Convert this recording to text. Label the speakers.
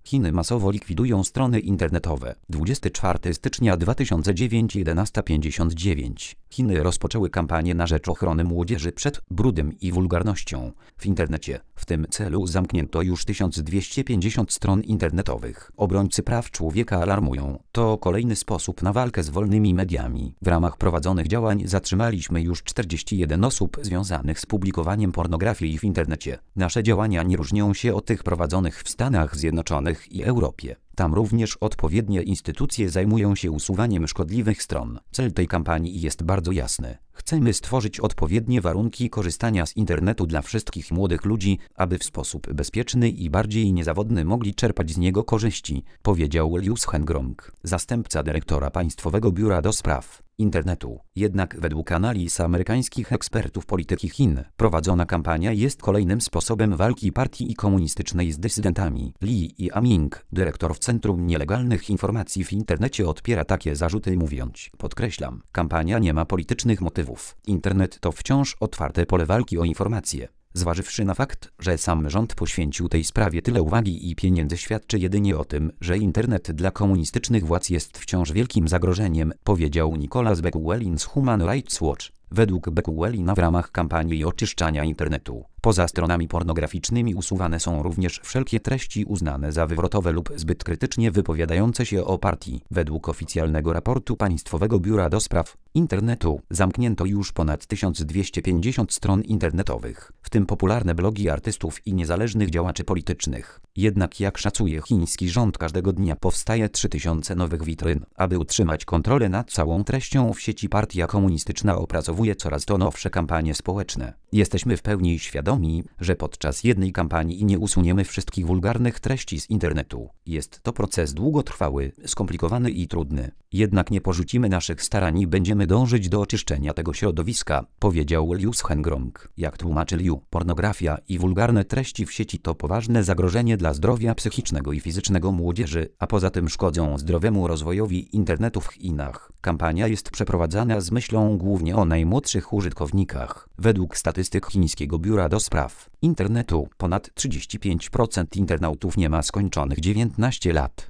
Speaker 1: Chiny masowo likwidują strony internetowe. 24 stycznia 2009 11:59. Chiny rozpoczęły kampanię na rzecz ochrony młodzieży przed brudem i wulgarnością w internecie. W tym celu zamknięto już 1250 stron internetowych. Obrońcy praw człowieka alarmują: to kolejny sposób na walkę z wolnymi mediami. W ramach prowadzonych działań zatrzymaliśmy już 41 osób związanych z publikowaniem pornografii w internecie. Nasze działania nie różnią się od tych prowadzonych w Stanach Zjednoczonych i Europie. Tam również odpowiednie instytucje zajmują się usuwaniem szkodliwych stron. Cel tej kampanii jest bardzo jasny. Chcemy stworzyć odpowiednie warunki korzystania z internetu dla wszystkich młodych ludzi, aby w sposób bezpieczny i bardziej niezawodny mogli czerpać z niego korzyści, powiedział Liu Zhengrong, zastępca dyrektora Państwowego Biura do Spraw Internetu. Jednak według analiz amerykańskich ekspertów polityki Chin, prowadzona kampania jest kolejnym sposobem walki partii komunistycznej z dysydentami. Li Yaming, dyrektor w Centrum Nielegalnych Informacji w Internecie, odpiera takie zarzuty, mówiąc: podkreślam, kampania nie ma politycznych motywów. Internet to wciąż otwarte pole walki o informacje. Zważywszy na fakt, że sam rząd poświęcił tej sprawie tyle uwagi i pieniędzy, świadczy jedynie o tym, że internet dla komunistycznych władz jest wciąż wielkim zagrożeniem, powiedział Nicholas Bequelin z Human Rights Watch. Według Bequelina w ramach kampanii oczyszczania internetu poza stronami pornograficznymi usuwane są również wszelkie treści uznane za wywrotowe lub zbyt krytycznie wypowiadające się o partii. Według oficjalnego raportu Państwowego Biura do Spraw Internetu zamknięto już ponad 1250 stron internetowych, w tym popularne blogi artystów i niezależnych działaczy politycznych. Jednak jak szacuje chiński rząd, każdego dnia powstaje 3000 nowych witryn. Aby utrzymać kontrolę nad całą treścią w sieci, partia komunistyczna opracowuje coraz to nowsze kampanie społeczne. Jesteśmy w pełni świadomi, że podczas jednej kampanii nie usuniemy wszystkich wulgarnych treści z internetu. Jest to proces długotrwały, skomplikowany i trudny. Jednak nie porzucimy naszych starań i będziemy dążyć do oczyszczenia tego środowiska, powiedział Liu Zhengrong. Jak tłumaczy Liu, pornografia i wulgarne treści w sieci to poważne zagrożenie dla zdrowia psychicznego i fizycznego młodzieży, a poza tym szkodzą zdrowemu rozwojowi internetu w Chinach. Kampania jest przeprowadzana z myślą głównie o najmłodszych użytkownikach. Według statystyk Chińskiego Biura do Spraw Internetu ponad 35% internautów nie ma skończonych 19 lat.